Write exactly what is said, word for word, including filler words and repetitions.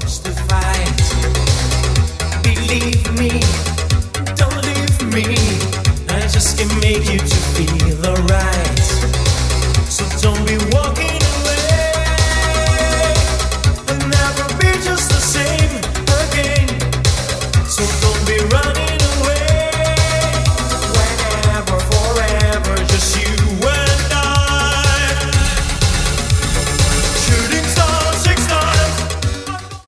cause to fight. Believe me, don't leave me. I just can make you to feel alright. So don't be